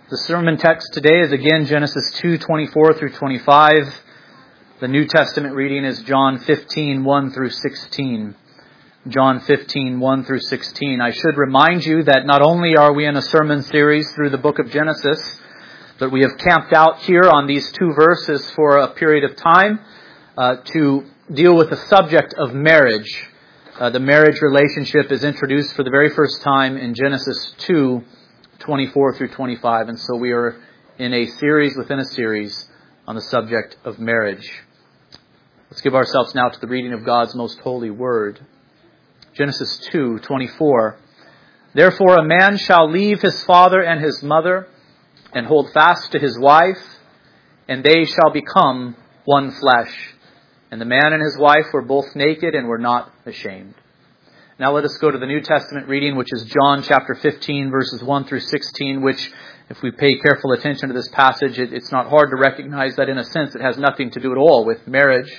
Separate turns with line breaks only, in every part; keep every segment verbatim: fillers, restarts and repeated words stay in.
The sermon text today is again Genesis two twenty-four through twenty-five. The New Testament reading is John fifteen, one through sixteen. John fifteen, one through sixteen. I should remind you that not only are we in a sermon series through the book of Genesis, but we have camped out here on these two verses for a period of time uh, to deal with the subject of marriage. Uh, the marriage relationship is introduced for the very first time in Genesis two, twenty-four through twenty-five. And so we are in a series within a series on the subject of marriage. Let's give ourselves now to the reading of God's most holy word. Genesis two, twenty-four. Therefore a man shall leave his father and his mother and hold fast to his wife, and they shall become one flesh. And the man and his wife were both naked and were not ashamed. Now let us go to the New Testament reading, which is John chapter fifteen, verses one through sixteen, which, if we pay careful attention to this passage, it, it's not hard to recognize that in a sense it has nothing to do at all with marriage.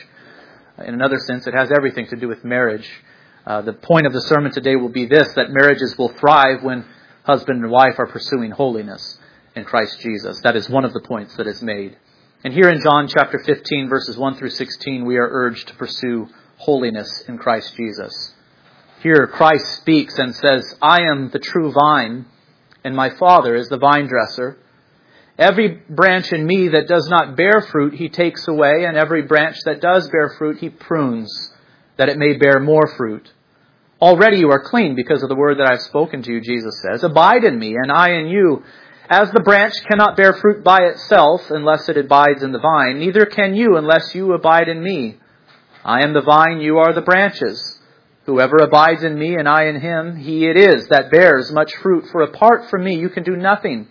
In another sense, it has everything to do with marriage. Uh, the point of the sermon today will be this, that marriages will thrive when husband and wife are pursuing holiness in Christ Jesus. That is one of the points that is made. And here in John chapter fifteen, verses one through sixteen, we are urged to pursue holiness in Christ Jesus. Here Christ speaks and says, I am the true vine, and my Father is the vine dresser. Every branch in me that does not bear fruit, he takes away, and every branch that does bear fruit, he prunes, that it may bear more fruit. Already you are clean because of the word that I have spoken to you, Jesus says. Abide in me, and I in you. As the branch cannot bear fruit by itself unless it abides in the vine, neither can you unless you abide in me. I am the vine, you are the branches. Whoever abides in me and I in him, he it is that bears much fruit. For apart from me you can do nothing.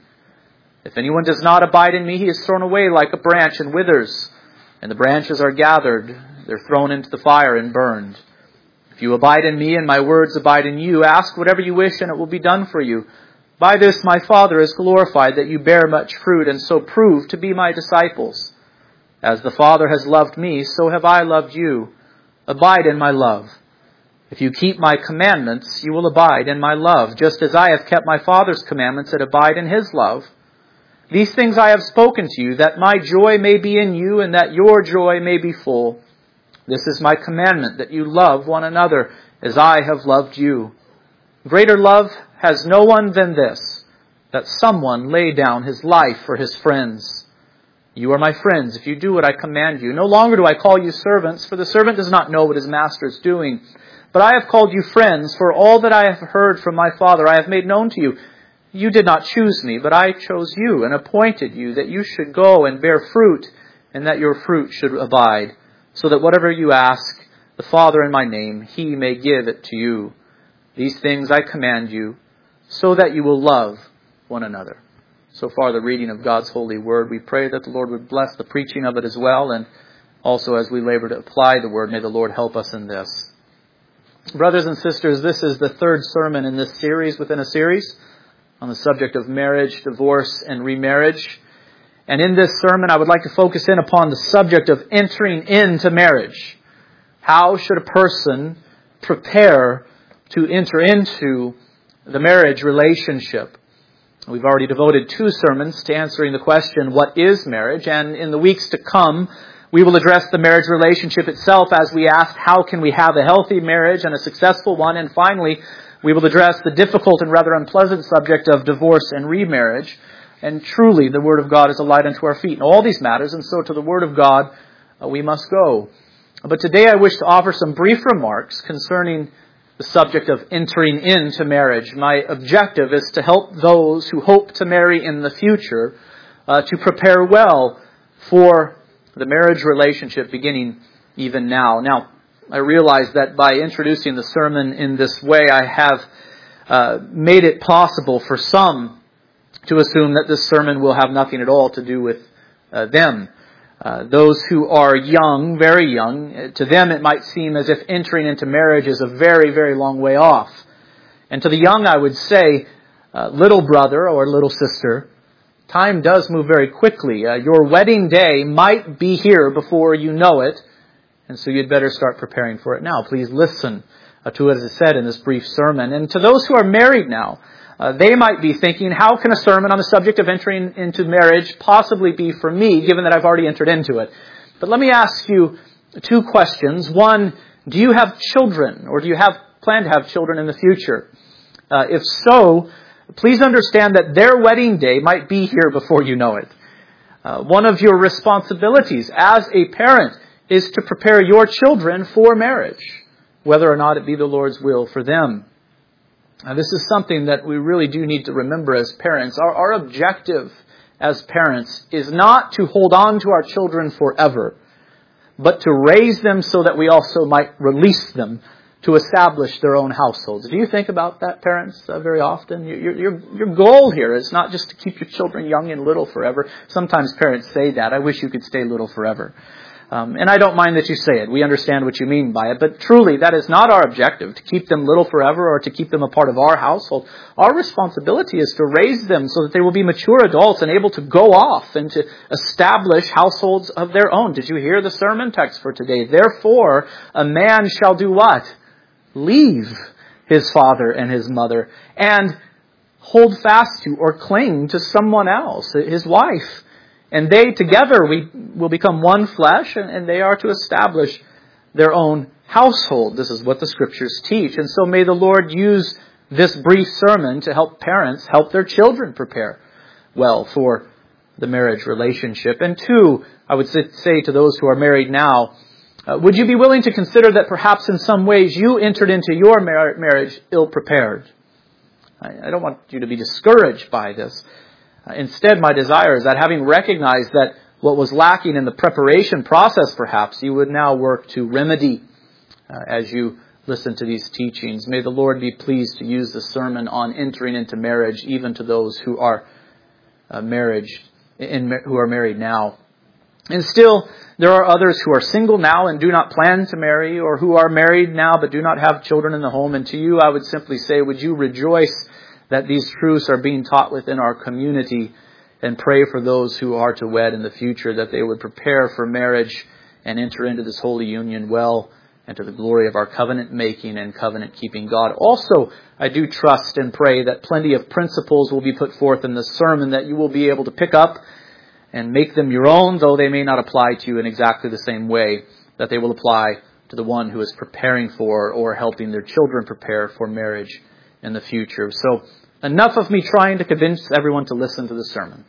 If anyone does not abide in me, he is thrown away like a branch and withers. And the branches are gathered, they're thrown into the fire and burned. If you abide in me and my words abide in you, ask whatever you wish and it will be done for you. By this my Father is glorified, that you bear much fruit and so prove to be my disciples. As the Father has loved me, so have I loved you. Abide in my love. If you keep my commandments, you will abide in my love, just as I have kept my Father's commandments and abide in his love. These things I have spoken to you, that my joy may be in you and that your joy may be full. This is my commandment, that you love one another as I have loved you. Greater love has no one than this, that someone lay down his life for his friends. You are my friends if you do what I command you. No longer do I call you servants, for the servant does not know what his master is doing. But I have called you friends, for all that I have heard from my Father I have made known to you. You did not choose me, but I chose you and appointed you that you should go and bear fruit, and that your fruit should abide, so that whatever you ask the Father in my name, he may give it to you. These things I command you, so that you will love one another. So far the reading of God's holy word. We pray that the Lord would bless the preaching of it as well, and also as we labor to apply the word, may the Lord help us in this. Brothers and sisters, this is the third sermon in this series within a series on the subject of marriage, divorce, and remarriage. And in this sermon, I would like to focus in upon the subject of entering into marriage. How should a person prepare to enter into the marriage relationship? We've already devoted two sermons to answering the question, what is marriage? And in the weeks to come, we will address the marriage relationship itself as we ask, how can we have a healthy marriage and a successful one? And finally, we will address the difficult and rather unpleasant subject of divorce and remarriage. And truly, the Word of God is a light unto our feet in all these matters, and so to the Word of God uh, we must go. But today I wish to offer some brief remarks concerning the subject of entering into marriage. My objective is to help those who hope to marry in the future uh, to prepare well for the marriage relationship beginning even now. Now, I realize that by introducing the sermon in this way, I have uh, made it possible for some to assume that this sermon will have nothing at all to do with uh, them. Uh, those who are young, very young, to them it might seem as if entering into marriage is a very, very long way off. And to the young, I would say, uh, little brother or little sister, time does move very quickly. Uh, your wedding day might be here before you know it, and so you'd better start preparing for it now. Please listen uh, to what is said in this brief sermon. And to those who are married now, Uh, they might be thinking, how can a sermon on the subject of entering into marriage possibly be for me, given that I've already entered into it? But let me ask you two questions. One, do you have children, or do you have plan to have children in the future? Uh, if so, please understand that their wedding day might be here before you know it. Uh, one of your responsibilities as a parent is to prepare your children for marriage, whether or not it be the Lord's will for them. Now, this is something that we really do need to remember as parents. Our, our objective as parents is not to hold on to our children forever, but to raise them so that we also might release them to establish their own households. Do you think about that, parents, uh, very often? Your, your, your goal here is not just to keep your children young and little forever. Sometimes parents say that. I wish you could stay little forever. Um, and I don't mind that you say it. We understand what you mean by it. But truly, that is not our objective, to keep them little forever or to keep them a part of our household. Our responsibility is to raise them so that they will be mature adults and able to go off and to establish households of their own. Did you hear the sermon text for today? Therefore, a man shall do what? Leave his father and his mother and hold fast to or cling to someone else, his wife. And they together we will become one flesh, and they are to establish their own household. This is what the Scriptures teach. And so may the Lord use this brief sermon to help parents help their children prepare well for the marriage relationship. And two, I would say to those who are married now, uh, would you be willing to consider that perhaps in some ways you entered into your mar- marriage ill-prepared? I, I don't want you to be discouraged by this. Instead, my desire is that having recognized that what was lacking in the preparation process, perhaps, you would now work to remedy uh, as you listen to these teachings. May the Lord be pleased to use the sermon on entering into marriage, even to those who are uh, marriage, in, who are married now. And still, there are others who are single now and do not plan to marry, or who are married now but do not have children in the home. And to you, I would simply say, would you rejoice that these truths are being taught within our community, and pray for those who are to wed in the future, that they would prepare for marriage and enter into this holy union well and to the glory of our covenant making and covenant keeping God. Also, I do trust and pray that plenty of principles will be put forth in this sermon that you will be able to pick up and make them your own, though they may not apply to you in exactly the same way, that they will apply to the one who is preparing for or helping their children prepare for marriage in the future. So, enough of me trying to convince everyone to listen to the sermon.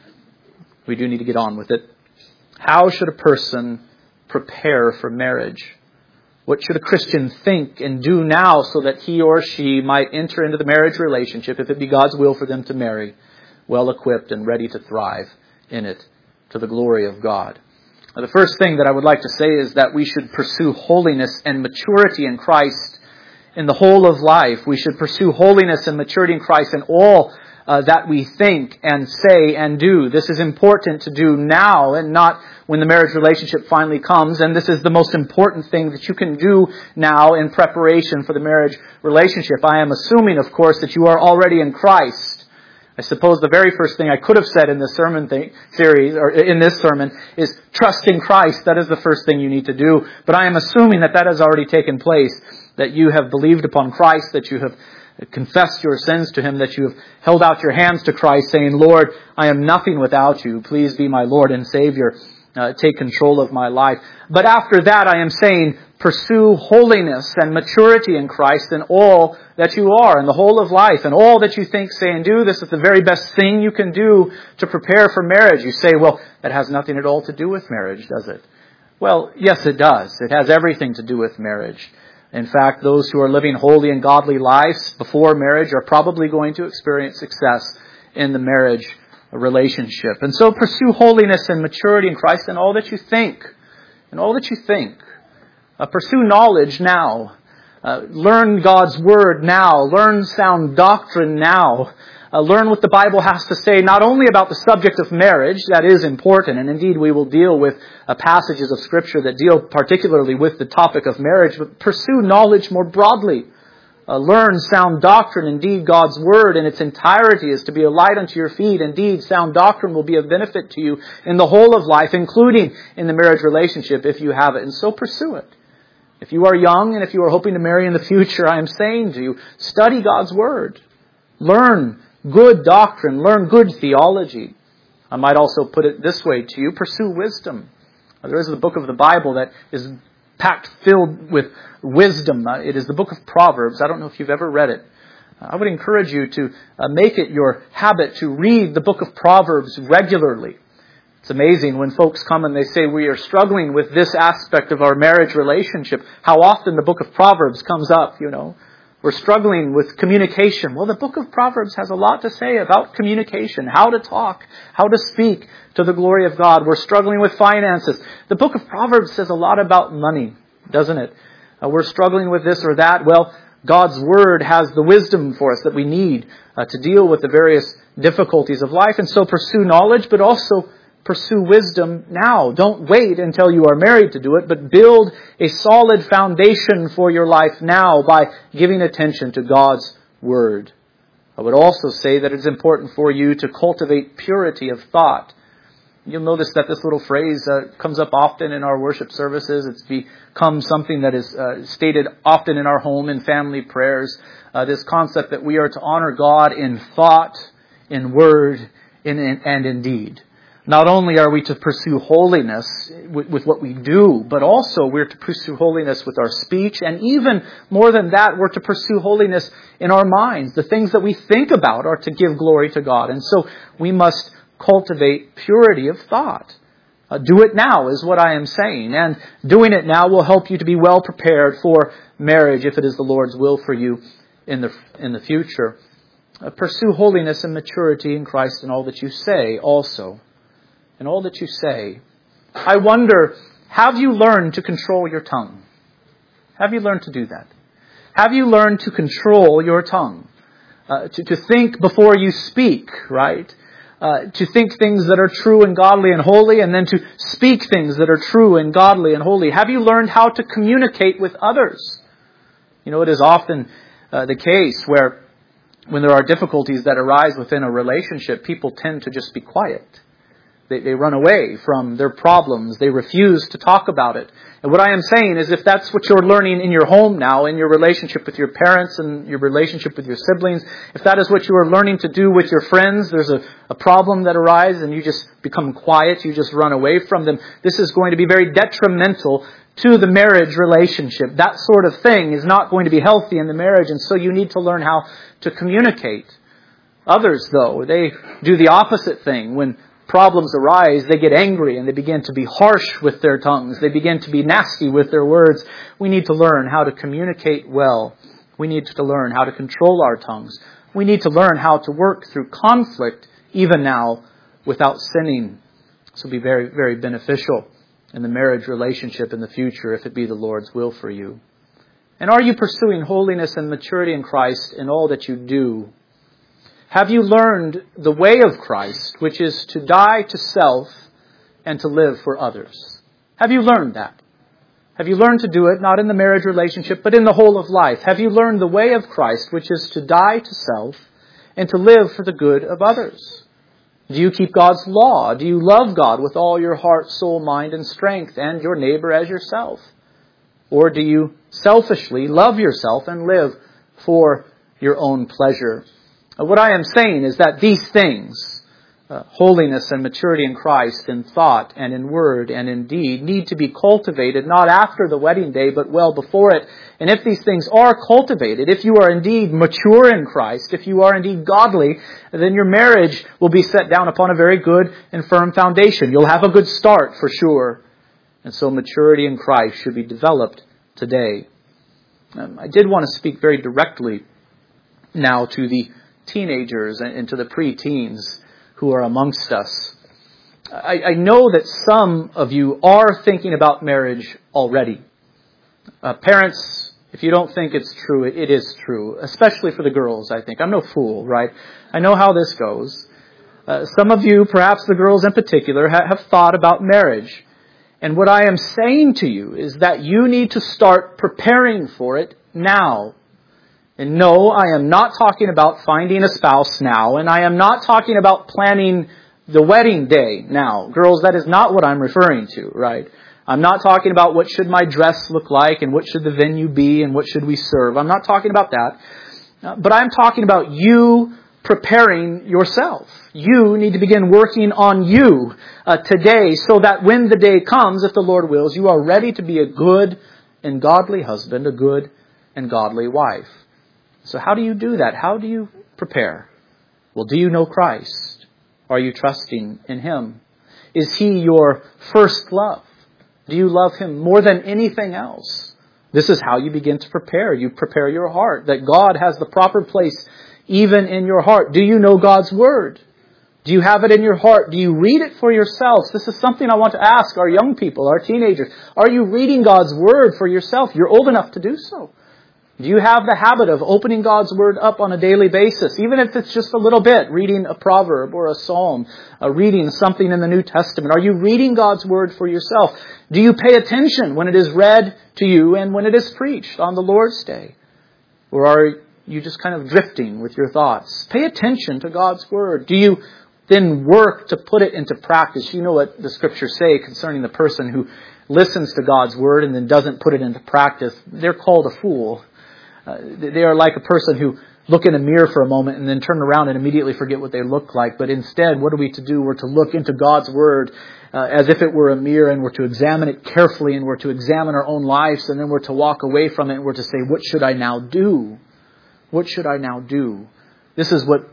We do need to get on with it. How should a person prepare for marriage? What should a Christian think and do now so that he or she might enter into the marriage relationship, if it be God's will for them to marry, well equipped and ready to thrive in it to the glory of God? Now, the first thing that I would like to say is that we should pursue holiness and maturity in Christ in the whole of life. We should pursue holiness and maturity in Christ in all uh, that we think and say and do. This is important to do now and not when the marriage relationship finally comes. And this is the most important thing that you can do now in preparation for the marriage relationship. I am assuming, of course, that you are already in Christ. I suppose the very first thing I could have said in this sermon thing, series, or in this sermon, is trust in Christ. That is the first thing you need to do. But I am assuming that that has already taken place, that you have believed upon Christ, that you have confessed your sins to Him, that you have held out your hands to Christ, saying, Lord, I am nothing without you. Please be my Lord and Savior. Uh, take control of my life. But after that, I am saying, pursue holiness and maturity in Christ in all that you are, in the whole of life, and all that you think, say, and do. This is the very best thing you can do to prepare for marriage. You say, well, that has nothing at all to do with marriage, does it? Well, yes, it does. It has everything to do with marriage. In fact, those who are living holy and godly lives before marriage are probably going to experience success in the marriage relationship. And so pursue holiness and maturity in Christ in all that you think. In all that you think. Uh, pursue knowledge now. Uh, learn God's Word now. Learn sound doctrine now. Uh, learn what the Bible has to say, not only about the subject of marriage, that is important, and indeed we will deal with uh, passages of Scripture that deal particularly with the topic of marriage, but pursue knowledge more broadly. Uh, learn sound doctrine. Indeed, God's Word in its entirety is to be a light unto your feet. Indeed, sound doctrine will be of benefit to you in the whole of life, including in the marriage relationship if you have it, and so pursue it. If you are young and if you are hoping to marry in the future, I am saying to you, study God's Word. Learn good doctrine. Learn good theology. I might also put it this way to you. Pursue wisdom. There is a book of the Bible that is packed filled with wisdom. It is the book of Proverbs. I don't know if you've ever read it. I would encourage you to uh, make it your habit to read the book of Proverbs regularly. It's amazing when folks come and they say we are struggling with this aspect of our marriage relationship, how often the book of Proverbs comes up, you know. We're struggling with communication. Well, the book of Proverbs has a lot to say about communication, how to talk, how to speak to the glory of God. We're struggling with finances. The book of Proverbs says a lot about money, doesn't it? Uh, we're struggling with this or that. Well, God's Word has the wisdom for us that we need uh, to deal with the various difficulties of life. And so pursue knowledge, but also pursue wisdom now. Don't wait until you are married to do it, but build a solid foundation for your life now by giving attention to God's Word. I would also say that it's important for you to cultivate purity of thought. You'll notice that this little phrase uh, comes up often in our worship services. It's become something that is uh, stated often in our home and family prayers. Uh, this concept that we are to honor God in thought, in word, in, in, and in deed. Not only are we to pursue holiness with, with what we do, but also we're to pursue holiness with our speech. And even more than that, we're to pursue holiness in our minds. The things that we think about are to give glory to God. And so we must cultivate purity of thought. Uh, do it now is what I am saying. And doing it now will help you to be well prepared for marriage if it is the Lord's will for you in the, in the future. Uh, pursue holiness and maturity in Christ in all that you say also. In all that you say. I wonder, have you learned to control your tongue? Have you learned to do that? Have you learned to control your tongue? Uh, to, to think before you speak, right? Uh, to think things that are true and godly and holy, and then to speak things that are true and godly and holy. Have you learned how to communicate with others? You know, it is often uh, the case where when there are difficulties that arise within a relationship, people tend to just be quiet. They, they run away from their problems. They refuse to talk about it. And what I am saying is if that's what you're learning in your home now, in your relationship with your parents and your relationship with your siblings, if that is what you are learning to do with your friends, there's a, a problem that arises and you just become quiet, you just run away from them, this is going to be very detrimental to the marriage relationship. That sort of thing is not going to be healthy in the marriage, and so you need to learn how to communicate. Others, though, they do the opposite thing. When problems arise, they get angry and they begin to be harsh with their tongues. They begin to be nasty with their words. We need to learn how to communicate well. We need to learn how to control our tongues. We need to learn how to work through conflict, even now, without sinning. This will be very, very beneficial in the marriage relationship in the future, if it be the Lord's will for you. And are you pursuing holiness and maturity in Christ in all that you do? Have you learned the way of Christ, which is to die to self and to live for others? Have you learned that? Have you learned to do it, not in the marriage relationship, but in the whole of life? Have you learned the way of Christ, which is to die to self and to live for the good of others? Do you keep God's law? Do you love God with all your heart, soul, mind, and strength, and your neighbor as yourself? Or do you selfishly love yourself and live for your own pleasure? What I am saying is that these things, uh, holiness and maturity in Christ, in thought and in word and in deed, need to be cultivated not after the wedding day, but well before it. And if these things are cultivated, if you are indeed mature in Christ, if you are indeed godly, then your marriage will be set down upon a very good and firm foundation. You'll have a good start for sure. And so maturity in Christ should be developed today. Um, I did want to speak very directly now to the teenagers and to the pre-teens who are amongst us. I, I know that some of you are thinking about marriage already. Uh, parents, if you don't think it's true, it, it is true, especially for the girls, I think. I'm no fool, right? I know how this goes. Uh, some of you, perhaps the girls in particular, ha- have thought about marriage. And what I am saying to you is that you need to start preparing for it now. And no, I am not talking about finding a spouse now, and I am not talking about planning the wedding day now. Girls, that is not what I'm referring to, right? I'm not talking about what should my dress look like, and what should the venue be, and what should we serve. I'm not talking about that. Uh, but I'm talking about you preparing yourself. You need to begin working on you uh, today so that when the day comes, if the Lord wills, you are ready to be a good and godly husband, a good and godly wife. So how do you do that? How do you prepare? Well, do you know Christ? Are you trusting in Him? Is He your first love? Do you love Him more than anything else? This is how you begin to prepare. You prepare your heart, that God has the proper place even in your heart. Do you know God's Word? Do you have it in your heart? Do you read it for yourselves? This is something I want to ask our young people, our teenagers. Are you reading God's Word for yourself? You're old enough to do so. Do you have the habit of opening God's Word up on a daily basis, even if it's just a little bit, reading a proverb or a psalm, uh, reading something in the New Testament? Are you reading God's Word for yourself? Do you pay attention when it is read to you and when it is preached on the Lord's Day? Or are you just kind of drifting with your thoughts? Pay attention to God's Word. Do you then work to put it into practice? You know what the Scriptures say concerning the person who listens to God's Word and then doesn't put it into practice. They're called a fool. Uh, they are like a person who look in a mirror for a moment and then turn around and immediately forget what they look like. But instead, what are we to do? We're to look into God's Word uh, as if it were a mirror, and we're to examine it carefully, and we're to examine our own lives, and then we're to walk away from it, and we're to say, what should I now do? What should I now do? This is what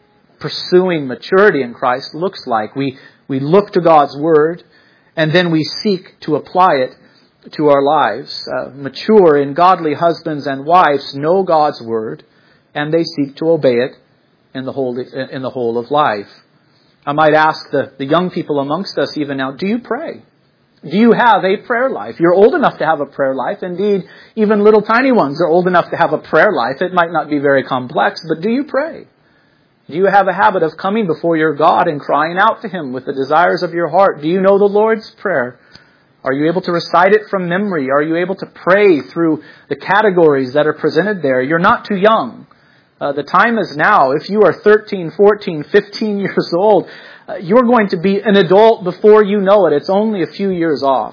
pursuing maturity in Christ looks like. We, we look to God's Word, and then we seek to apply it to our lives. Uh, mature and godly husbands and wives know God's Word, and they seek to obey it in the whole in the whole of life. I might ask the, the young people amongst us even now, do you pray? Do you have a prayer life? You're old enough to have a prayer life. Indeed, even little tiny ones are old enough to have a prayer life. It might not be very complex, but do you pray? Do you have a habit of coming before your God and crying out to Him with the desires of your heart? Do you know the Lord's Prayer? Are you able to recite it from memory? Are you able to pray through the categories that are presented there? You're not too young. Uh, the time is now. If you are thirteen, fourteen, fifteen years old, uh, you're going to be an adult before you know it. It's only a few years off.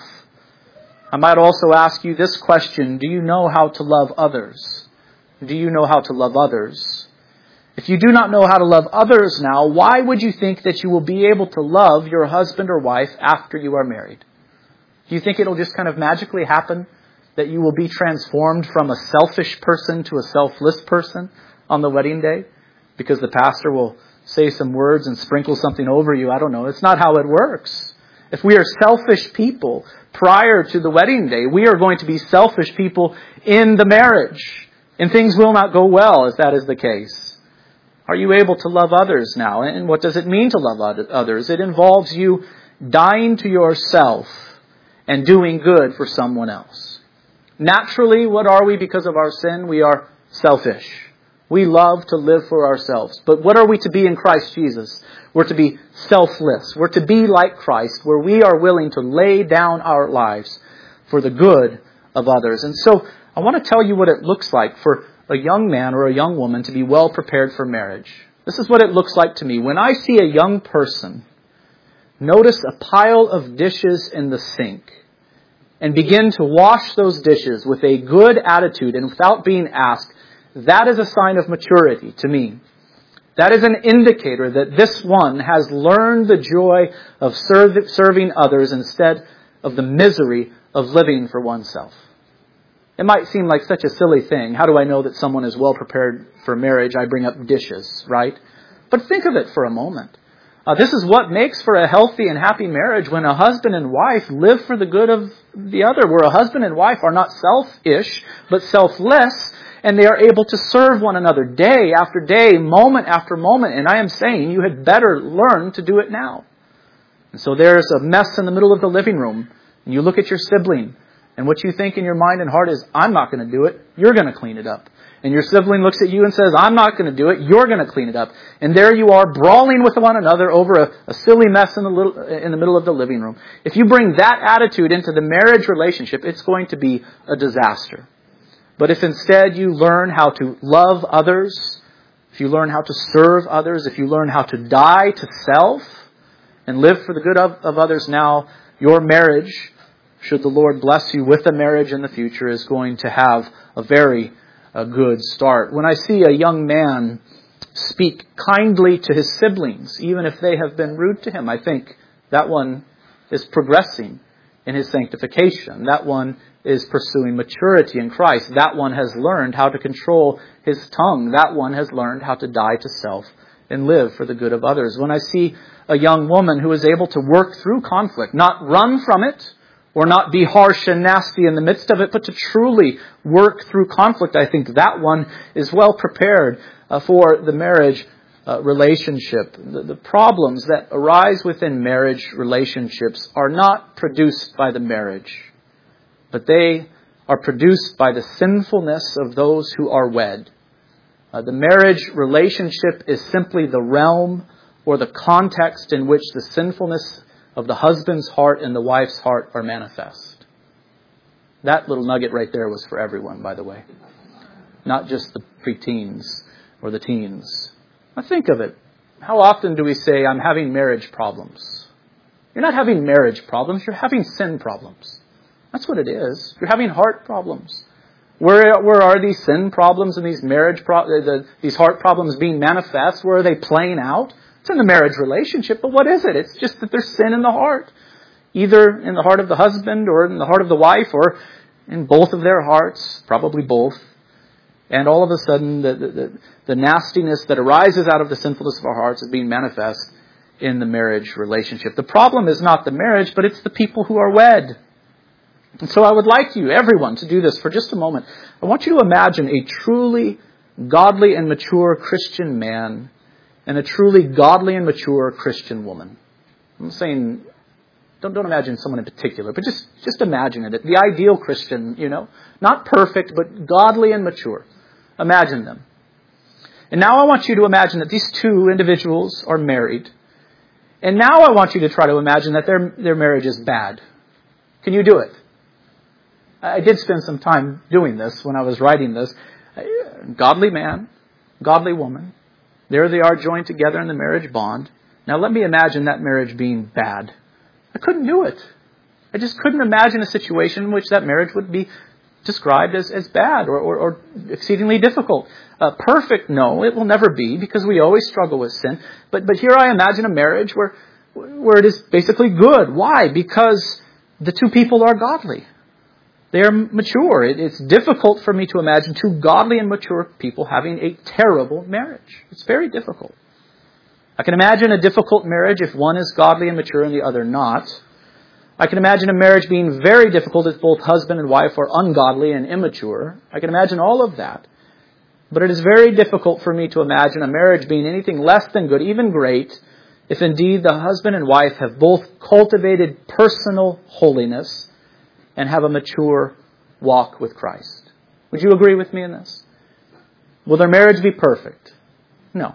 I might also ask you this question. Do you know how to love others? Do you know how to love others? If you do not know how to love others now, why would you think that you will be able to love your husband or wife after you are married? Do you think it'll just kind of magically happen that you will be transformed from a selfish person to a selfless person on the wedding day because the pastor will say some words and sprinkle something over you? I don't know. It's not how it works. If we are selfish people prior to the wedding day, we are going to be selfish people in the marriage, and things will not go well if that is the case. Are you able to love others now? And what does it mean to love others? It involves you dying to yourself and doing good for someone else. Naturally, what are we because of our sin? We are selfish. We love to live for ourselves. But what are we to be in Christ Jesus? We're to be selfless. We're to be like Christ, where we are willing to lay down our lives for the good of others. And so I want to tell you what it looks like for a young man or a young woman to be well prepared for marriage. This is what it looks like to me. When I see a young person notice a pile of dishes in the sink and begin to wash those dishes with a good attitude and without being asked, that is a sign of maturity to me. That is an indicator that this one has learned the joy of serve, serving others instead of the misery of living for oneself. It might seem like such a silly thing. How do I know that someone is well prepared for marriage? I bring up dishes, right? But think of it for a moment. Uh, this is what makes for a healthy and happy marriage, when a husband and wife live for the good of the other, where a husband and wife are not selfish, but selfless, and they are able to serve one another day after day, moment after moment. And I am saying you had better learn to do it now. And so there's a mess in the middle of the living room, and you look at your sibling, and what you think in your mind and heart is, I'm not going to do it, you're going to clean it up. And your sibling looks at you and says, I'm not going to do it, you're going to clean it up. And there you are, brawling with one another over a, a silly mess in the, little, in the middle of the living room. If you bring that attitude into the marriage relationship, it's going to be a disaster. But if instead you learn how to love others, if you learn how to serve others, if you learn how to die to self and live for the good of, of others now, your marriage, should the Lord bless you with a marriage in the future, is going to have a very a good start. When I see a young man speak kindly to his siblings, even if they have been rude to him, I think that one is progressing in his sanctification. That one is pursuing maturity in Christ. That one has learned how to control his tongue. That one has learned how to die to self and live for the good of others. When I see a young woman who is able to work through conflict, not run from it, or not be harsh and nasty in the midst of it, but to truly work through conflict, I think that one is well prepared uh, for the marriage uh, relationship. The, the problems that arise within marriage relationships are not produced by the marriage, but they are produced by the sinfulness of those who are wed. Uh, the marriage relationship is simply the realm or the context in which the sinfulness of the husband's heart and the wife's heart are manifest. That little nugget right there was for everyone, by the way. Not just the preteens or the teens. Now think of it. How often do we say, I'm having marriage problems? You're not having marriage problems, you're having sin problems. That's what it is. You're having heart problems. Where, where are these sin problems and these marriage pro- the, these heart problems being manifest? Where are they playing out? It's in the marriage relationship, but what is it? It's just that there's sin in the heart. Either in the heart of the husband or in the heart of the wife or in both of their hearts, probably both. And all of a sudden, the, the, the nastiness that arises out of the sinfulness of our hearts is being manifest in the marriage relationship. The problem is not the marriage, but it's the people who are wed. And so I would like you, everyone, to do this for just a moment. I want you to imagine a truly godly and mature Christian man and a truly godly and mature Christian woman. I'm saying, don't, don't imagine someone in particular, but just, just imagine it. The ideal Christian, you know, not perfect, but godly and mature. Imagine them. And now I want you to imagine that these two individuals are married. And now I want you to try to imagine that their, their marriage is bad. Can you do it? I did spend some time doing this when I was writing this. Godly man, godly woman. There they are joined together in the marriage bond. Now let me imagine that marriage being bad. I couldn't do it. I just couldn't imagine a situation in which that marriage would be described as, as bad or, or, or exceedingly difficult. Uh, perfect, no, it will never be because we always struggle with sin. But but here I imagine a marriage where where it is basically good. Why? Because the two people are godly. They are mature. It, it's difficult for me to imagine two godly and mature people having a terrible marriage. It's very difficult. I can imagine a difficult marriage if one is godly and mature and the other not. I can imagine a marriage being very difficult if both husband and wife are ungodly and immature. I can imagine all of that. But it is very difficult for me to imagine a marriage being anything less than good, even great, if indeed the husband and wife have both cultivated personal holiness and have a mature walk with Christ. Would you agree with me in this? Will their marriage be perfect? No.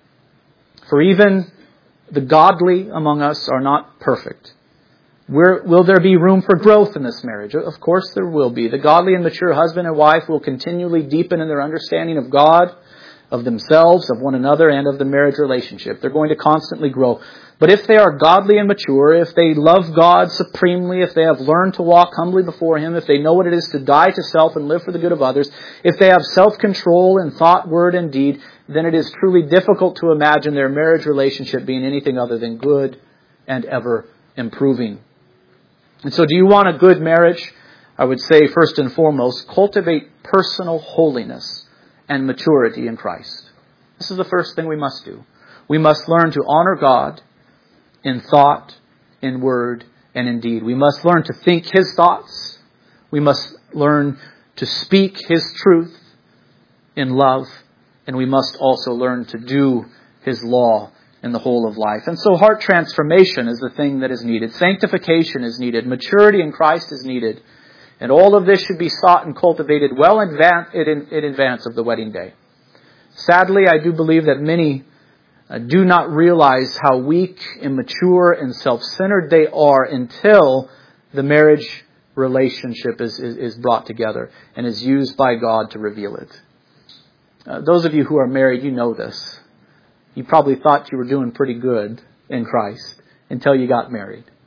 For even the godly among us are not perfect. Where, will there be room for growth in this marriage? Of course there will be. The godly and mature husband and wife will continually deepen in their understanding of God, of themselves, of one another, and of the marriage relationship. They're going to constantly grow. But if they are godly and mature, if they love God supremely, if they have learned to walk humbly before Him, if they know what it is to die to self and live for the good of others, if they have self-control in thought, word, and deed, then it is truly difficult to imagine their marriage relationship being anything other than good and ever improving. And so do you want a good marriage? I would say first and foremost, cultivate personal holiness and maturity in Christ. This is the first thing we must do. We must learn to honor God in thought, in word, and in deed. We must learn to think His thoughts. We must learn to speak His truth in love. And we must also learn to do His law in the whole of life. And so heart transformation is the thing that is needed. Sanctification is needed. Maturity in Christ is needed. And all of this should be sought and cultivated well in advance of the wedding day. Sadly, I do believe that many uh, do not realize how weak, immature, and self-centered they are until the marriage relationship is, is, is brought together and is used by God to reveal it. Uh, those of you who are married, you know this. You probably thought you were doing pretty good in Christ until you got married.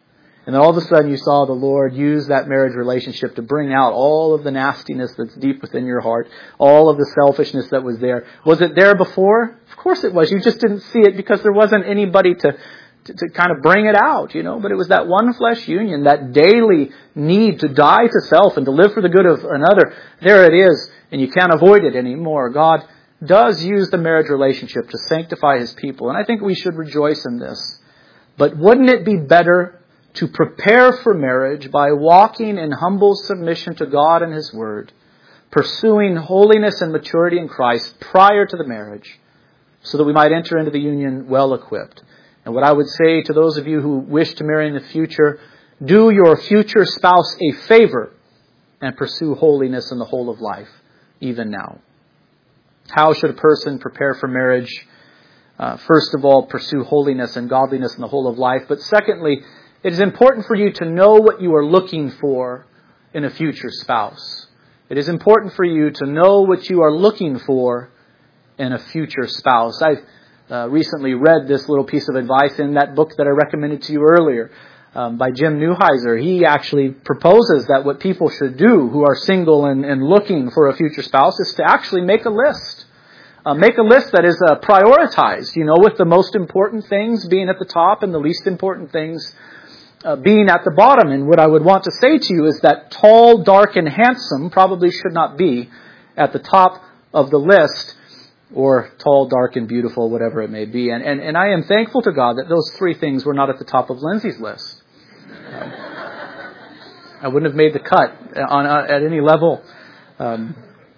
And then all of a sudden you saw the Lord use that marriage relationship to bring out all of the nastiness that's deep within your heart, all of the selfishness that was there. Was it there before? Of course it was. You just didn't see it because there wasn't anybody to, to, to kind of bring it out, you know. But it was that one flesh union, that daily need to die to self and to live for the good of another. There it is, and you can't avoid it anymore. God does use the marriage relationship to sanctify His people, and I think we should rejoice in this. But wouldn't it be better to prepare for marriage by walking in humble submission to God and His Word, pursuing holiness and maturity in Christ prior to the marriage, so that we might enter into the union well equipped? And what I would say to those of you who wish to marry in the future, do your future spouse a favor and pursue holiness in the whole of life, even now. How should a person prepare for marriage? Uh, first of all, pursue holiness and godliness in the whole of life. But secondly, it is important for you to know what you are looking for in a future spouse. It is important for you to know what you are looking for in a future spouse. I've uh, recently read this little piece of advice in that book that I recommended to you earlier um, by Jim Neuheiser. He actually proposes that what people should do who are single and, and looking for a future spouse is to actually make a list. Uh, make a list that is uh, prioritized, you know, with the most important things being at the top and the least important things Uh, being at the bottom. And what I would want to say to you is that tall, dark, and handsome probably should not be at the top of the list, or tall, dark, and beautiful, whatever it may be. And, and, and I am thankful to God that those three things were not at the top of Lindsay's list. Um, I wouldn't have made the cut on uh, at any level. Um,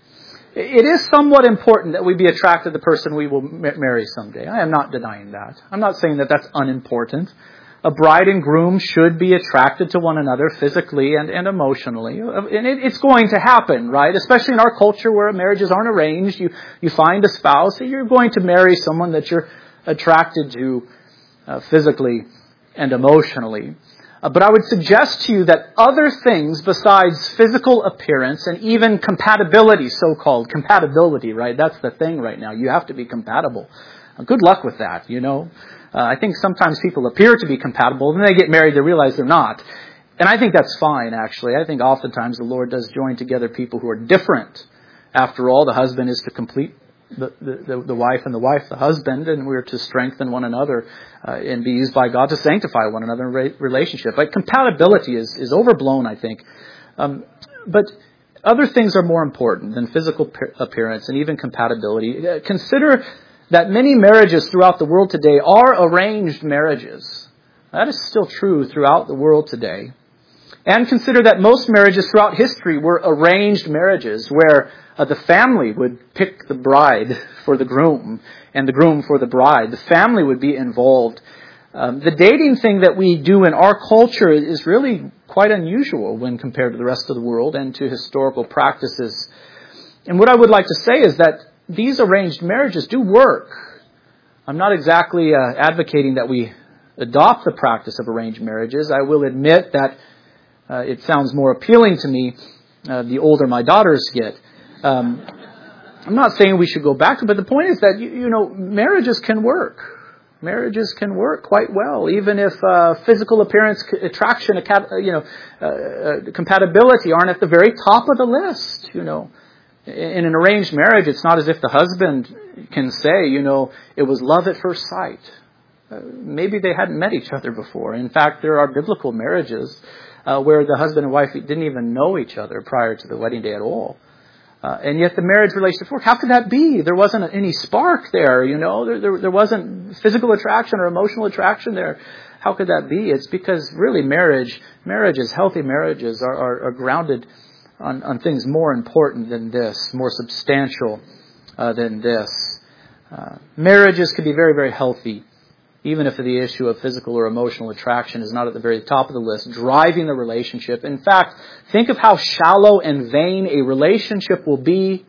it is somewhat important that we be attracted to the person we will marry someday. I am not denying that. I'm not saying that that's unimportant. A bride and groom should be attracted to one another physically and, and emotionally. And it, it's going to happen, right? Especially in our culture where marriages aren't arranged. You, you find a spouse, you're going to marry someone that you're attracted to uh, physically and emotionally. Uh, but I would suggest to you that other things besides physical appearance and even compatibility, so-called compatibility, right? That's the thing right now. You have to be compatible. Uh, good luck with that, you know. Uh, I think sometimes people appear to be compatible, and then they get married, they realize they're not. And I think that's fine, actually. I think oftentimes the Lord does join together people who are different. After all, the husband is to complete the, the, the wife, and the wife the husband, and we're to strengthen one another uh, and be used by God to sanctify one another in a relationship. But compatibility is, is overblown, I think. Um, but other things are more important than physical appearance and even compatibility. Uh, consider that many marriages throughout the world today are arranged marriages. That is still true throughout the world today. And consider that most marriages throughout history were arranged marriages where uh, the family would pick the bride for the groom and the groom for the bride. The family would be involved. Um, the dating thing that we do in our culture is really quite unusual when compared to the rest of the world and to historical practices. And what I would like to say is that these arranged marriages do work. I'm not exactly uh, advocating that we adopt the practice of arranged marriages. I will admit that uh, it sounds more appealing to me uh, the older my daughters get. Um, I'm not saying we should go back to it, but the point is that, you, you know, marriages can work. Marriages can work quite well, even if uh, physical appearance, attraction, you know, uh, uh, compatibility aren't at the very top of the list, you know. In an arranged marriage, it's not as if the husband can say, you know, it was love at first sight. Uh, maybe they hadn't met each other before. In fact, there are biblical marriages uh, where the husband and wife didn't even know each other prior to the wedding day at all. Uh, and yet the marriage relationship worked. How could that be? There wasn't any spark there, you know. There, there, there wasn't physical attraction or emotional attraction there. How could that be? It's because really marriage, marriages, healthy marriages are, are, are grounded On, on things more important than this, more substantial uh, than this. Uh, marriages can be very, very healthy, even if the issue of physical or emotional attraction is not at the very top of the list, driving the relationship. In fact, think of how shallow and vain a relationship will be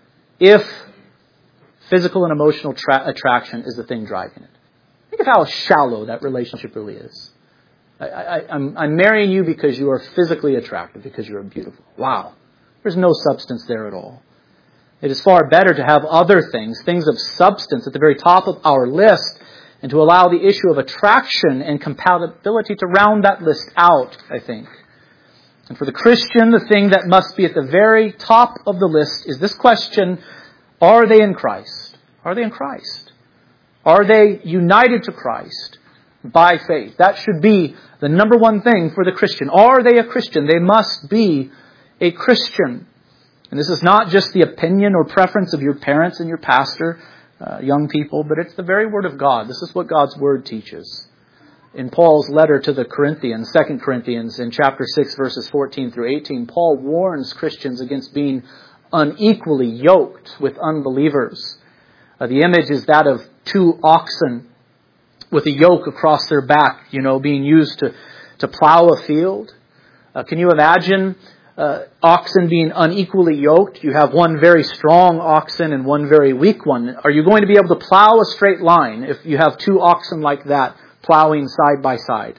if physical and emotional tra- attraction is the thing driving it. Think of how shallow that relationship really is. I, I, I'm, I'm marrying you because you are physically attractive, because you are beautiful. Wow. There's no substance there at all. It is far better to have other things, things of substance at the very top of our list, and to allow the issue of attraction and compatibility to round that list out, I think. And for the Christian, the thing that must be at the very top of the list is this question: are they in Christ? Are they in Christ? Are they united to Christ by faith? That should be the number one thing for the Christian. Are they a Christian? They must be a Christian. And this is not just the opinion or preference of your parents and your pastor, uh, young people, but it's the very Word of God. This is what God's Word teaches. In Paul's letter to the Corinthians, Second Corinthians, in chapter six, verses fourteen through eighteen, Paul warns Christians against being unequally yoked with unbelievers. Uh, the image is that of two oxen with a yoke across their back, you know, being used to, to plow a field. Uh, can you imagine uh, oxen being unequally yoked? You have one very strong oxen and one very weak one. Are you going to be able to plow a straight line if you have two oxen like that plowing side by side?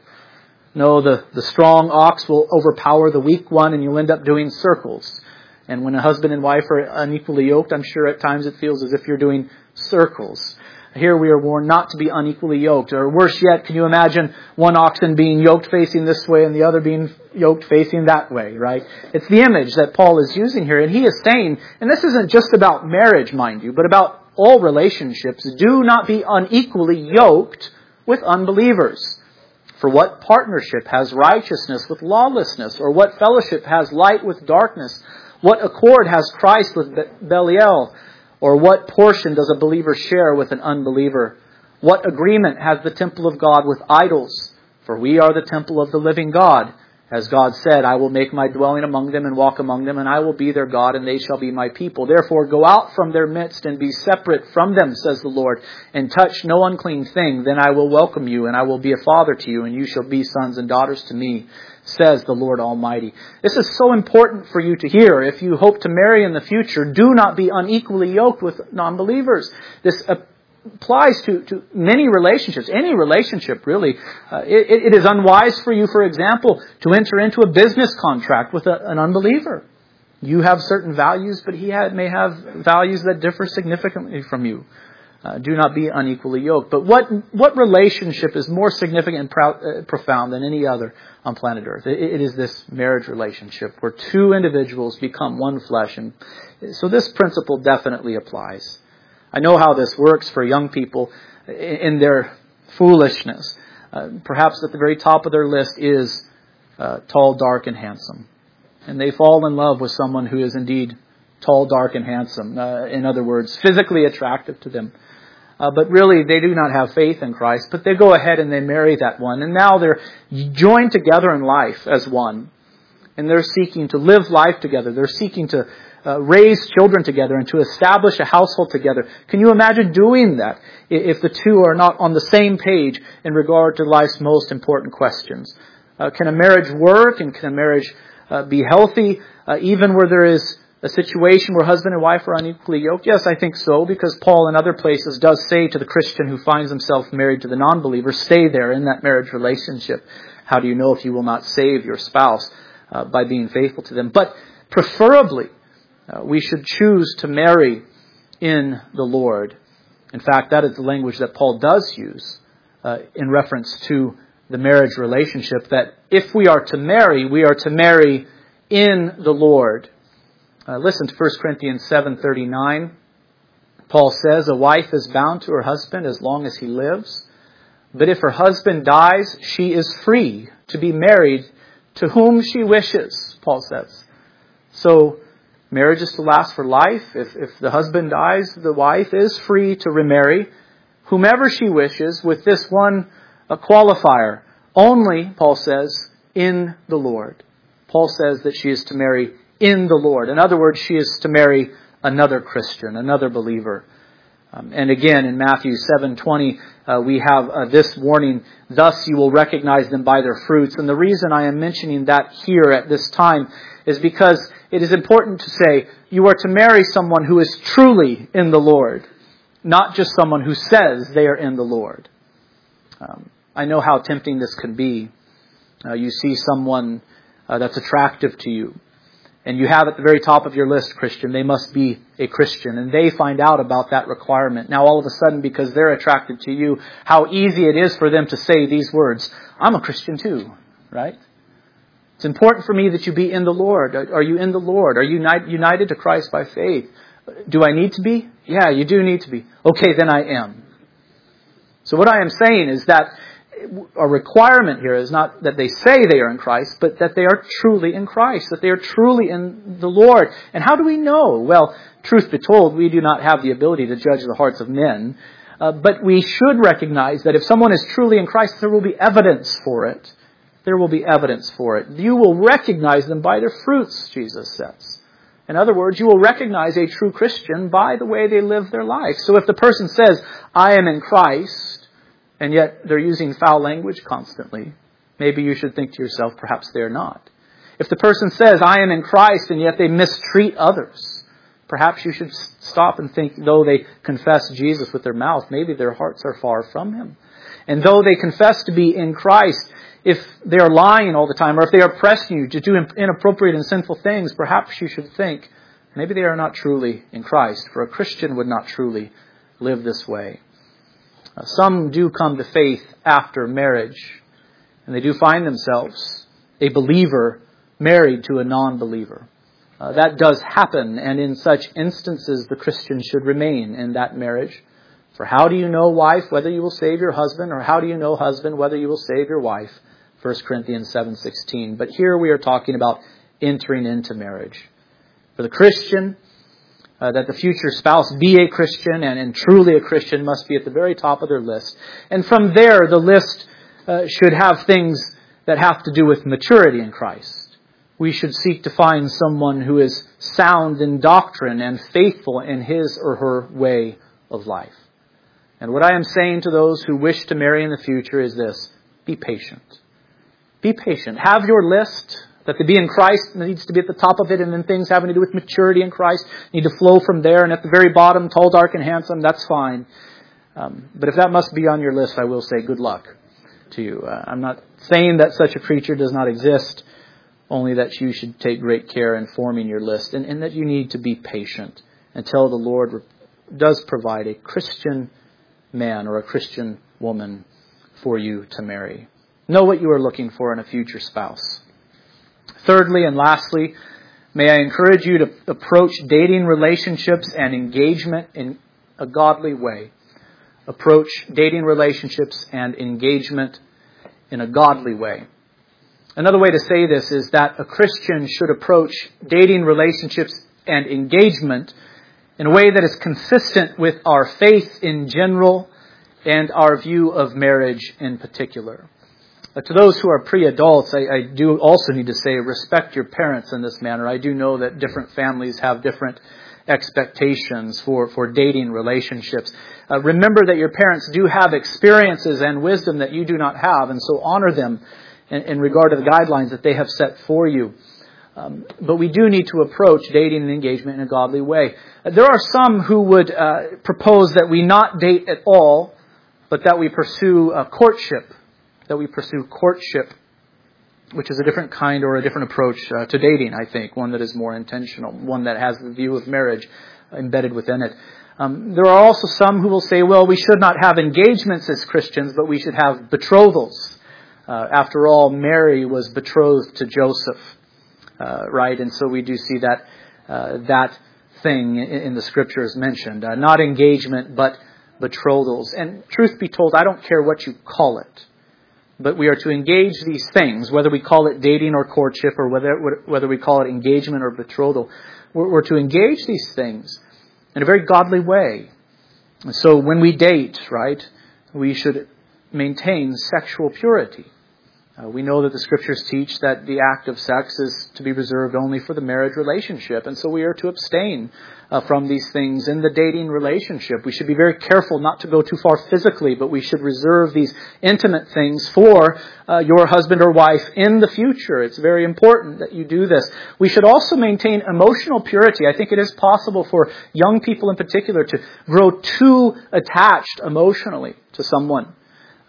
No, the, the strong ox will overpower the weak one and you'll end up doing circles. And when a husband and wife are unequally yoked, I'm sure at times it feels as if you're doing circles. Here we are warned not to be unequally yoked. Or worse yet, can you imagine one oxen being yoked facing this way and the other being yoked facing that way, right? It's the image that Paul is using here. And he is saying, and this isn't just about marriage, mind you, but about all relationships, do not be unequally yoked with unbelievers. For what partnership has righteousness with lawlessness? Or what fellowship has light with darkness? What accord has Christ with Belial? Or what portion does a believer share with an unbeliever? What agreement has the temple of God with idols? For we are the temple of the living God. As God said, I will make my dwelling among them and walk among them, and I will be their God, and they shall be my people. Therefore go out from their midst and be separate from them, says the Lord, and touch no unclean thing. Then I will welcome you, and I will be a father to you, and you shall be sons and daughters to me, says the Lord Almighty. This is so important for you to hear. If you hope to marry in the future, do not be unequally yoked with non-believers. This applies to, to many relationships, any relationship really. Uh, it, it is unwise for you, for example, to enter into a business contract with a, an unbeliever. You have certain values, but he had, may have values that differ significantly from you. Uh, do not be unequally yoked. But what what relationship is more significant and prou- uh, profound than any other on planet Earth? It, it is this marriage relationship where two individuals become one flesh. And so this principle definitely applies. I know how this works for young people in, in their foolishness. Uh, perhaps at the very top of their list is uh, tall, dark, and handsome. And they fall in love with someone who is indeed tall, dark, and handsome. Uh, in other words, physically attractive to them. Uh, but really, they do not have faith in Christ. But they go ahead and they marry that one. And now they're joined together in life as one. And they're seeking to live life together. They're seeking to uh, raise children together and to establish a household together. Can you imagine doing that if the two are not on the same page in regard to life's most important questions? Uh, can a marriage work, and can a marriage uh, be healthy uh, even where there is a situation where husband and wife are unequally yoked? Yes, I think so, because Paul in other places does say to the Christian who finds himself married to the non-believer, stay there in that marriage relationship. How do you know if you will not save your spouse uh, by being faithful to them? But preferably, uh, we should choose to marry in the Lord. In fact, that is the language that Paul does use uh, in reference to the marriage relationship, that if we are to marry, we are to marry in the Lord. Uh, listen to First Corinthians seven thirty-nine. Paul says, a wife is bound to her husband as long as he lives. But if her husband dies, she is free to be married to whom she wishes, Paul says. So marriage is to last for life. If, if the husband dies, the wife is free to remarry whomever she wishes, with this one a qualifier. Only, Paul says, in the Lord. Paul says that she is to marry in the Lord. In other words, she is to marry another Christian, another believer. Um, and again, in Matthew seven twenty, uh, we have uh, this warning, thus you will recognize them by their fruits. And the reason I am mentioning that here at this time is because it is important to say you are to marry someone who is truly in the Lord, not just someone who says they are in the Lord. Um, I know how tempting this can be. Uh, you see someone uh, that's attractive to you, And you have at the very top of your list, Christian, they must be a Christian. And they find out about that requirement. Now all of a sudden, because they're attracted to you, how easy it is for them to say these words, I'm a Christian too, right? It's important for me that you be in the Lord. Are you in the Lord? Are you united to Christ by faith? Do I need to be? Yeah, you do need to be. Okay, then I am. So what I am saying is that a requirement here is not that they say they are in Christ, but that they are truly in Christ, that they are truly in the Lord. And how do we know? Well, truth be told, we do not have the ability to judge the hearts of men, uh, but we should recognize that if someone is truly in Christ, there will be evidence for it. There will be evidence for it. You will recognize them by their fruits, Jesus says. In other words, you will recognize a true Christian by the way they live their life. So if the person says, I am in Christ, and yet they're using foul language constantly, maybe you should think to yourself, perhaps they're not. If the person says, I am in Christ, and yet they mistreat others, perhaps you should stop and think, though they confess Jesus with their mouth, maybe their hearts are far from Him. And though they confess to be in Christ, if they are lying all the time, or if they are pressing you to do inappropriate and sinful things, perhaps you should think, maybe they are not truly in Christ, for a Christian would not truly live this way. Uh, some do come to faith after marriage, and they do find themselves a believer married to a non-believer. Uh, that does happen, and in such instances, the Christian should remain in that marriage. For how do you know, wife, whether you will save your husband, or how do you know, husband, whether you will save your wife? First Corinthians seven sixteen. But here we are talking about entering into marriage. For the Christian, Uh, that the future spouse be a Christian and, and truly a Christian must be at the very top of their list. And from there, the list uh, should have things that have to do with maturity in Christ. We should seek to find someone who is sound in doctrine and faithful in his or her way of life. And what I am saying to those who wish to marry in the future is this: be patient. Be patient. Have your list. That to be in Christ needs to be at the top of it, and then things having to do with maturity in Christ need to flow from there. And at the very bottom, tall, dark, and handsome, that's fine. Um, but if that must be on your list, I will say good luck to you. Uh, I'm not saying that such a creature does not exist, only that you should take great care in forming your list, and, and that you need to be patient until the Lord does provide a Christian man or a Christian woman for you to marry. Know what you are looking for in a future spouse. Thirdly and lastly, may I encourage you to approach dating relationships and engagement in a godly way. Approach dating relationships and engagement in a godly way. Another way to say this is that a Christian should approach dating relationships and engagement in a way that is consistent with our faith in general and our view of marriage in particular. Uh, to those who are pre-adults, I, I do also need to say, respect your parents in this manner. I do know that different families have different expectations for, for dating relationships. Uh, remember that your parents do have experiences and wisdom that you do not have, and so honor them in, in regard to the guidelines that they have set for you. Um, but we do need to approach dating and engagement in a godly way. Uh, there are some who would uh, propose that we not date at all, but that we pursue uh, courtship. that we pursue courtship, which is a different kind or a different approach uh, to dating, I think. One that is more intentional, one that has the view of marriage embedded within it. Um, there are also some who will say, well, we should not have engagements as Christians, but we should have betrothals. Uh, after all, Mary was betrothed to Joseph, uh, right? And so we do see that uh, that thing in, in the Scriptures mentioned. Uh, not engagement, but betrothals. And truth be told, I don't care what you call it. But we are to engage these things, whether we call it dating or courtship, or whether whether we call it engagement or betrothal. We're, we're to engage these things in a very godly way. And so when we date, right, we should maintain sexual purity. Uh, we know that the Scriptures teach that the act of sex is to be reserved only for the marriage relationship. And so we are to abstain uh, from these things in the dating relationship. We should be very careful not to go too far physically, but we should reserve these intimate things for uh, your husband or wife in the future. It's very important that you do this. We should also maintain emotional purity. I think it is possible for young people in particular to grow too attached emotionally to someone.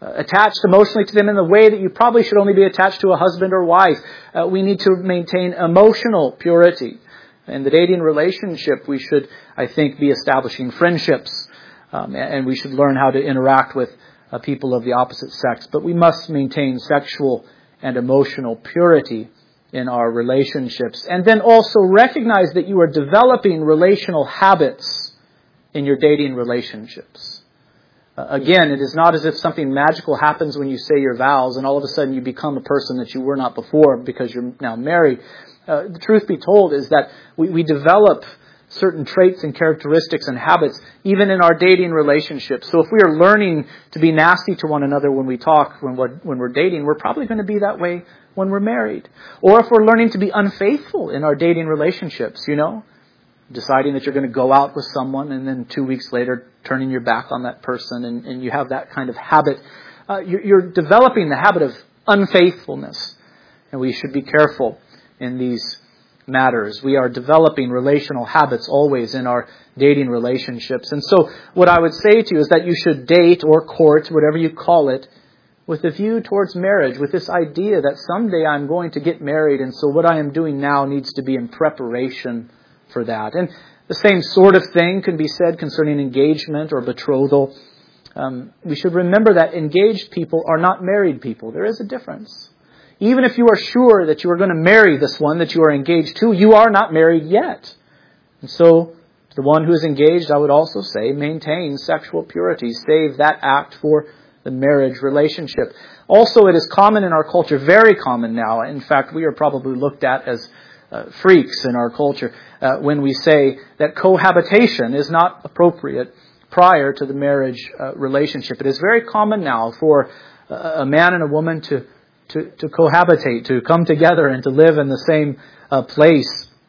uh, attached emotionally to them in the way that you probably should only be attached to a husband or wife. Uh, we need to maintain emotional purity. In the dating relationship, we should, I think, be establishing friendships, um, and we should learn how to interact with uh, people of the opposite sex. But we must maintain sexual and emotional purity in our relationships. And then also recognize that you are developing relational habits in your dating relationships. Uh, again, it is not as if something magical happens when you say your vows and all of a sudden you become a person that you were not before because you're now married. Uh, the truth be told is that we, we develop certain traits and characteristics and habits even in our dating relationships. So if we are learning to be nasty to one another when we talk, when we're, when we're dating, we're probably going to be that way when we're married. Or if we're learning to be unfaithful in our dating relationships, you know, deciding that you're going to go out with someone and then two weeks later turning your back on that person, and, and you have that kind of habit. Uh, you're, you're developing the habit of unfaithfulness, and we should be careful in these matters. We are developing relational habits always in our dating relationships. And so what I would say to you is that you should date or court, whatever you call it, with a view towards marriage, with this idea that someday I'm going to get married, and so what I am doing now needs to be in preparation for that. And the same sort of thing can be said concerning engagement or betrothal. Um, we should remember that engaged people are not married people. There is a difference. Even if you are sure that you are going to marry this one that you are engaged to, you are not married yet. And so, to the one who is engaged, I would also say, maintain sexual purity. Save that act for the marriage relationship. Also, it is common in our culture, very common now. In fact, we are probably looked at as uh, freaks in our culture uh, when we say that cohabitation is not appropriate prior to the marriage uh, relationship. It is very common now for a man and a woman to To, to cohabitate, to come together and to live in the same uh, place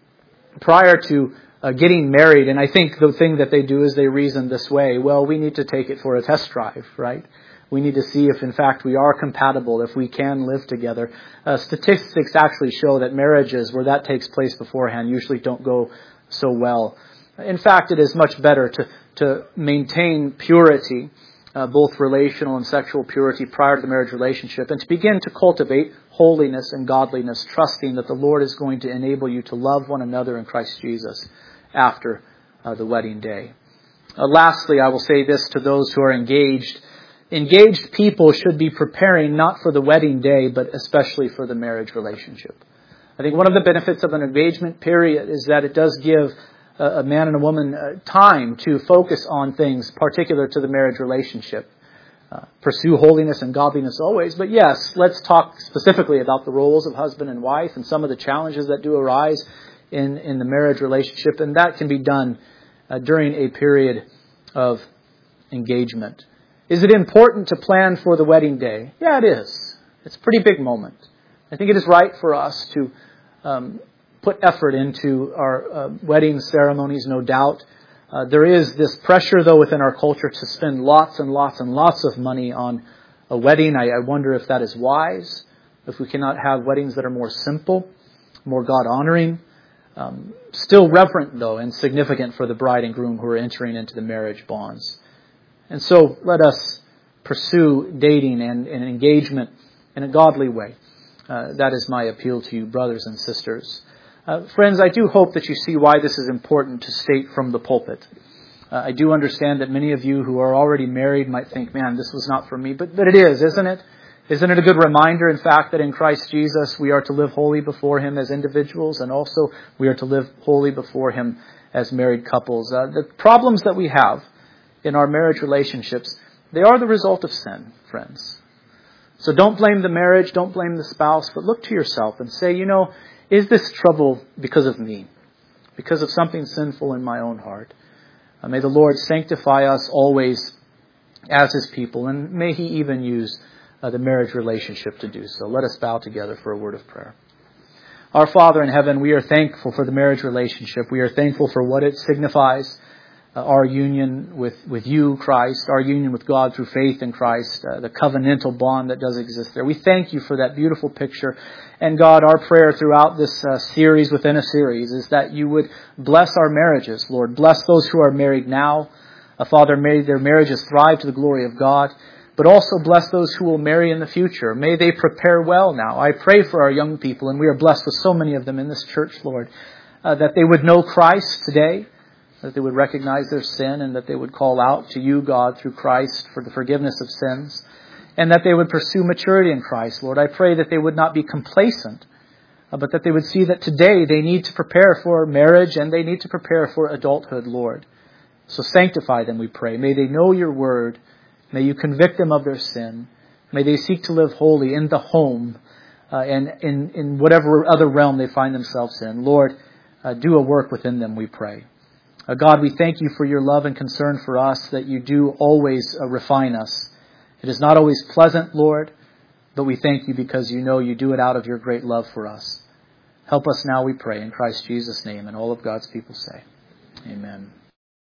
prior to uh, getting married. And I think the thing that they do is they reason this way: well, we need to take it for a test drive, right? We need to see if, in fact, we are compatible, if we can live together. Uh, statistics actually show that marriages where that takes place beforehand usually don't go so well. In fact, it is much better to, to maintain purity, Uh, both relational and sexual purity prior to the marriage relationship, and to begin to cultivate holiness and godliness, trusting that the Lord is going to enable you to love one another in Christ Jesus after uh, the wedding day. Uh, lastly, I will say this to those who are engaged. Engaged people should be preparing not for the wedding day, but especially for the marriage relationship. I think one of the benefits of an engagement period is that it does give a man and a woman uh, time to focus on things particular to the marriage relationship. Uh, pursue holiness and godliness always. But yes, let's talk specifically about the roles of husband and wife and some of the challenges that do arise in, in the marriage relationship. And that can be done uh, during a period of engagement. Is it important to plan for the wedding day? Yeah, it is. It's a pretty big moment. I think it is right for us to um, put effort into our uh, wedding ceremonies, no doubt. Uh, there is this pressure, though, within our culture to spend lots and lots and lots of money on a wedding. I, I wonder if that is wise, if we cannot have weddings that are more simple, more God-honoring, um, still reverent, though, and significant for the bride and groom who are entering into the marriage bonds. And so let us pursue dating and, and engagement in a godly way. Uh, that is my appeal to you, brothers and sisters. Uh, friends, I do hope that you see why this is important to state from the pulpit. Uh, I do understand that many of you who are already married might think, man, this was not for me. But, but it is, isn't it? Isn't it a good reminder, in fact, that in Christ Jesus we are to live holy before Him as individuals, and also we are to live holy before Him as married couples. Uh, the problems that we have in our marriage relationships, they are the result of sin, friends. So don't blame the marriage, don't blame the spouse, but look to yourself and say, you know, is this trouble because of me? Because of something sinful in my own heart? Uh, may the Lord sanctify us always as His people, and may He even use uh, the marriage relationship to do so. Let us bow together for a word of prayer. Our Father in heaven, we are thankful for the marriage relationship. We are thankful for what it signifies. Uh, our union with, with you, Christ, our union with God through faith in Christ, uh, the covenantal bond that does exist there. We thank you for that beautiful picture. And God, our prayer throughout this uh, series within a series is that you would bless our marriages, Lord. Bless those who are married now. Uh, Father, may their marriages thrive to the glory of God. but also bless those who will marry in the future. May they prepare well now. I pray for our young people, and we are blessed with so many of them in this church, Lord, uh, that they would know Christ today, that they would recognize their sin, and that they would call out to you, God, through Christ for the forgiveness of sins, and that they would pursue maturity in Christ, Lord. I pray that they would not be complacent, uh, but that they would see that today they need to prepare for marriage and they need to prepare for adulthood, Lord. So sanctify them, we pray. May they know your word. May you convict them of their sin. May they seek to live holy in the home uh, and in, in whatever other realm they find themselves in. Lord, uh, do a work within them, we pray. Uh, God, we thank you for your love and concern for us, that you do always uh, refine us. It is not always pleasant, Lord, but we thank you because you know you do it out of your great love for us. Help us now, we pray, in Christ Jesus' name, and all of God's people say, amen.